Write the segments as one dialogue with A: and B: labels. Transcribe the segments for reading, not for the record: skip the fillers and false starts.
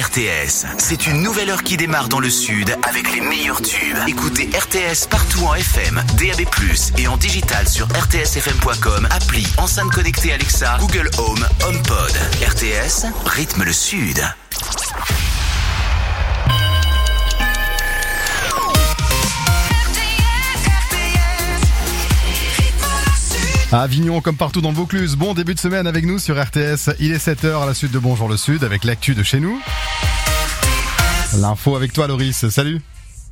A: RTS. C'est une nouvelle heure qui démarre dans le sud avec les meilleurs tubes. Écoutez RTS partout en FM, DAB+, et en digital sur rtsfm.com, appli, enceinte connectée Alexa, Google Home, HomePod. RTS, rythme le sud.
B: À Avignon, comme partout dans le Vaucluse, bon début de semaine avec nous sur RTS. Il est 7h à la suite de Bonjour le Sud avec l'actu de chez nous. L'info avec toi Loris, salut.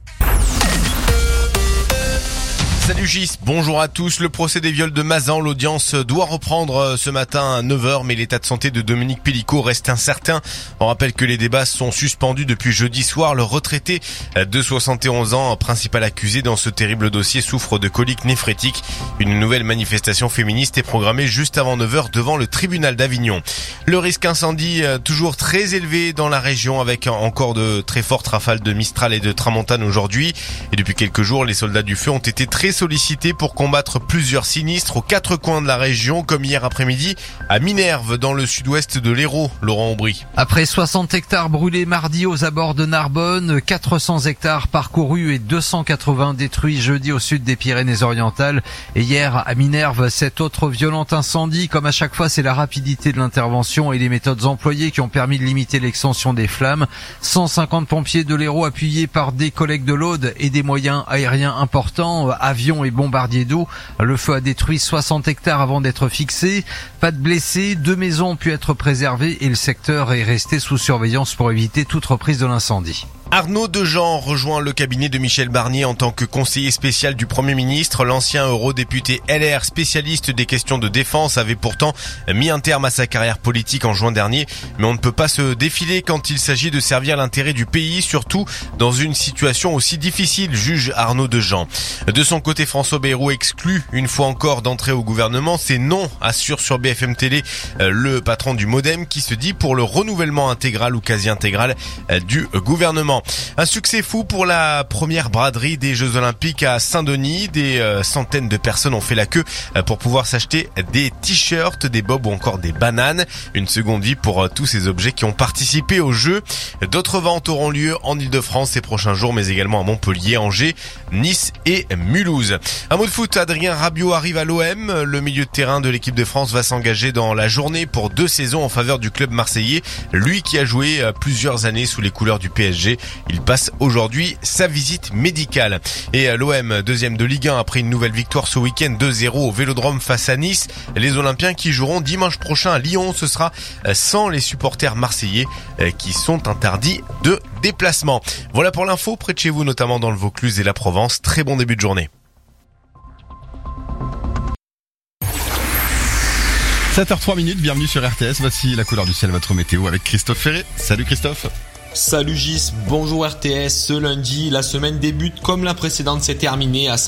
C: Salut Gis, bonjour à tous. Le procès des viols de Mazan, l'audience doit reprendre ce matin à 9h, mais l'état de santé de Dominique Pélicaud reste incertain. On rappelle que les débats sont suspendus depuis jeudi soir. Le retraité de 71 ans, principal accusé dans ce terrible dossier, souffre de coliques néphrétiques. Une nouvelle manifestation féministe est programmée juste avant 9h devant le tribunal d'Avignon. Le risque incendie toujours très élevé dans la région avec encore de très fortes rafales de Mistral et de Tramontane aujourd'hui. Et depuis quelques jours, les soldats du feu ont été très sollicités pour combattre plusieurs sinistres aux quatre coins de la région, comme hier après-midi à Minerve, dans le sud-ouest de l'Hérault. Laurent Aubry.
D: Après 60 hectares brûlés mardi aux abords de Narbonne, 400 hectares parcourus et 280 détruits jeudi au sud des Pyrénées-Orientales. Et hier à Minerve, cet autre violent incendie. Comme à chaque fois, c'est la rapidité de l'intervention et les méthodes employées qui ont permis de limiter l'extension des flammes. 150 pompiers de l'Hérault appuyés par des collègues de l'Aude et des moyens aériens importants, avions et bombardiers d'eau. Le feu a détruit 60 hectares avant d'être fixé. Pas de blessés, 2 maisons ont pu être préservées et le secteur est resté sous surveillance pour éviter toute reprise de l'incendie.
C: Arnaud Dejean rejoint le cabinet de Michel Barnier en tant que conseiller spécial du Premier ministre. L'ancien eurodéputé LR, spécialiste des questions de défense, avait pourtant mis un terme à sa carrière politique en juin dernier. Mais on ne peut pas se défiler quand il s'agit de servir l'intérêt du pays, surtout dans une situation aussi difficile, juge Arnaud Dejean. De son côté, François Bayrou exclut une fois encore d'entrer au gouvernement. C'est non, assure sur BFM Télé le patron du MoDem qui se dit pour le renouvellement intégral ou quasi intégral du gouvernement. Un succès fou pour la première braderie des Jeux Olympiques à Saint-Denis. Des centaines de personnes ont fait la queue pour pouvoir s'acheter des t-shirts, des bobs ou encore des bananes. Une seconde vie pour tous ces objets qui ont participé aux Jeux. D'autres ventes auront lieu en Ile-de-France ces prochains jours, mais également à Montpellier, Angers, Nice et Mulhouse. Un mot de foot, Adrien Rabiot arrive à l'OM. Le milieu de terrain de l'équipe de France va s'engager dans la journée pour 2 saisons en faveur du club marseillais. Lui qui a joué plusieurs années sous les couleurs du PSG. Il passe aujourd'hui sa visite médicale. Et l'OM, deuxième de Ligue 1, après une nouvelle victoire ce week-end 2-0 au Vélodrome face à Nice. Les Olympiens qui joueront dimanche prochain à Lyon, ce sera sans les supporters marseillais qui sont interdits de déplacement. Voilà pour l'info, près de chez vous, notamment dans le Vaucluse et la Provence. Très bon début de journée.
B: 7h03, bienvenue sur RTS. Voici la couleur du ciel, votre météo avec Christophe Ferré. Salut Christophe.
E: Salut Gis, bonjour RTS. Ce lundi, la semaine débute comme la précédente s'est terminée, à